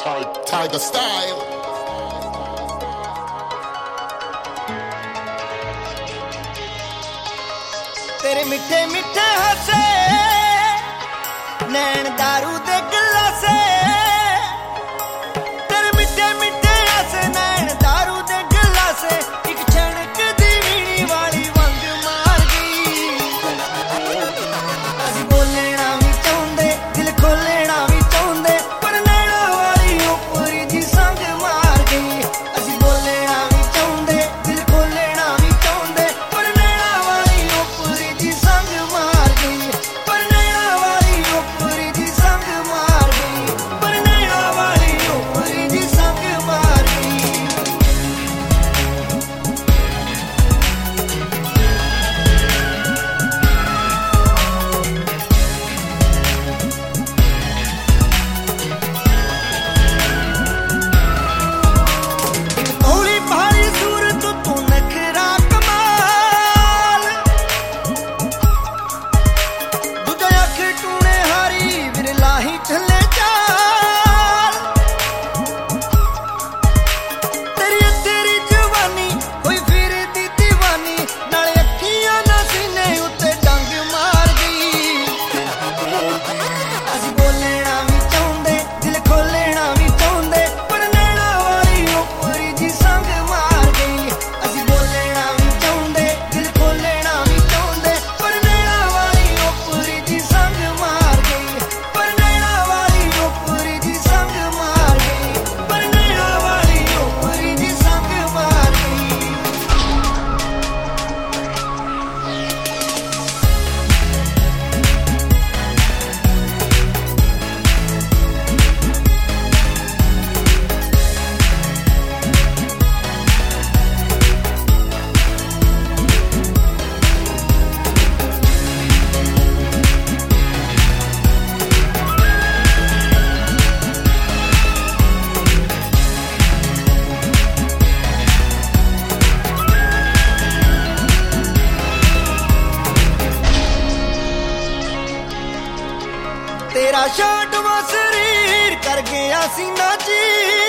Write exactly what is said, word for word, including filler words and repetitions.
Tiger style. तेरे मिठे मिठे हसे नैन दारू दे गिलासे तेरे मिठे मिठे हसे नैन दारू दे गिलासे एक छणक दी वीणी वाली वंग मार गई असी बोलना भी चाहुंदे दिल खोलना भी चाहुंदे पर नैना वाली ऊपरी जी संग मार गई असी बोलना भी चाहुंदे दिल खोलना भी चाहुंदे पर नैना वाली ऊपरी जी संग मार गई पर नैना वाली ऊपरी जी संग मार गई पर नैना वाली ऊपरी जी संग मार गई भोली भाली सूरत तू नखरा कमाल दूजा अख टूने हारी विरला ही चले चाल तेरी तेरी जवानी कोई फिर दी दीवानी नाले अखियां ना सीने उत्ते डंग मार गई असी बोलना भी चाहुंदे दिल खोलना भी चाहुंदे पर नैना वाली ऊपरी जी संग मार गई असी बोलना भी चाहुंदे दिल खोलना भी चाहुंदे पर नैना वाली ऊपरी जी संग मार गई पर नैना वाली ऊपरी जी संग मार गई पर नैना वाली ऊपरी जी संग मार गई तेरा शाटवा शरीर कर गया सीना जी